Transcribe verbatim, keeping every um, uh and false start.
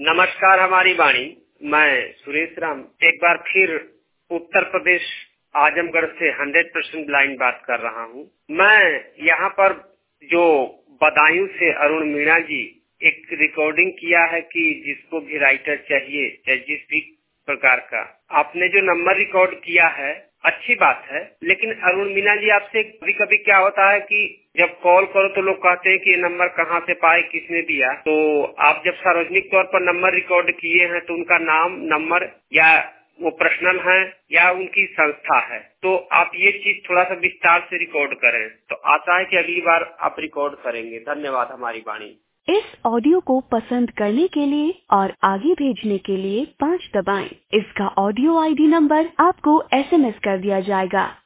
नमस्कार हमारी वाणी, मैं सुरेश राम एक बार फिर उत्तर प्रदेश आजमगढ़ से हंड्रेड परसेंट ब्लाइंड बात कर रहा हूँ। मैं यहाँ पर जो बदायूं से अरुण मीणा जी एक रिकॉर्डिंग किया है कि जिसको भी राइटर चाहिए चाहे जिस भी प्रकार का, आपने जो नंबर रिकॉर्ड किया है अच्छी बात है, लेकिन अरुण मीणा जी आपसे कभी कभी क्या होता है कि जब कॉल करो तो लोग कहते हैं कि ये नंबर कहाँ से पाए, किसने दिया। तो आप जब सार्वजनिक तौर पर नंबर रिकॉर्ड किए हैं तो उनका नाम, नंबर या वो पर्सनल है या उनकी संस्था है, तो आप ये चीज थोड़ा सा विस्तार से रिकॉर्ड करें। तो आशा है कि अगली बार आप रिकॉर्ड करेंगे। धन्यवाद हमारी वाणी। इस ऑडियो को पसंद करने के लिए और आगे भेजने के लिए पाँच दबाएं। इसका ऑडियो आईडी नंबर आपको एसएमएस कर दिया जाएगा।